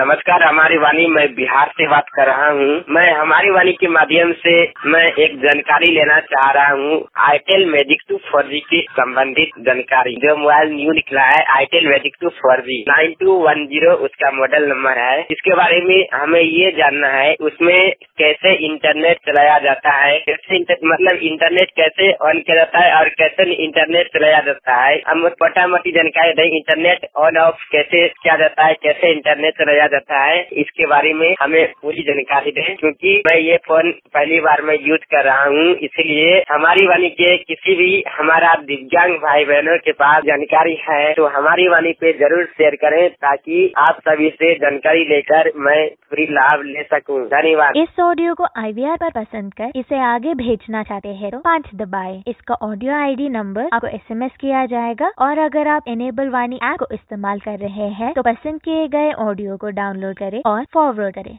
नमस्कार, हमारी वाणी मैं बिहार से बात कर रहा हूँ। मैं हमारी वाणी के माध्यम से मैं एक जानकारी लेना चाह रहा हूँ। आईटेल मैजिक 2 4G के संबंधित जानकारी। जो मोबाइल न्यू निकला है आईटेल मैजिक 2 4G 9210 उसका मॉडल नंबर है। इसके बारे में हमें ये जानना है, उसमें कैसे इंटरनेट चलाया जाता है, कैसे इंटरनेट कैसे ऑन किया जाता है और कैसे इंटरनेट चलाया जाता है। हम मोटा मोटी जानकारी दें, इंटरनेट ऑन ऑफ कैसे किया जाता है, कैसे इंटरनेट चलाया जाता है, इसके बारे में हमें पूरी जानकारी दें। क्योंकि मैं ये फोन पहली बार मैं यूज कर रहा हूँ, इसलिए हमारी वाणी के किसी भी हमारा दिव्यांग भाई बहनों के पास जानकारी है तो हमारी वाणी पे जरूर शेयर करें, ताकि आप सभी से जानकारी लेकर मैं पूरी लाभ ले सकूं। धन्यवाद। इस ऑडियो को IVR पर पसंद कर इसे आगे भेजना चाहते हैं तो 5 दबाएं। इसका ऑडियो ID नंबर आपको SMS किया जाएगा और अगर आप इनेबल वाणी ऐप को इस्तेमाल कर रहे हैं तो पसंद किए गए ऑडियो को डाउनलोड करें और फॉरवर्ड करें।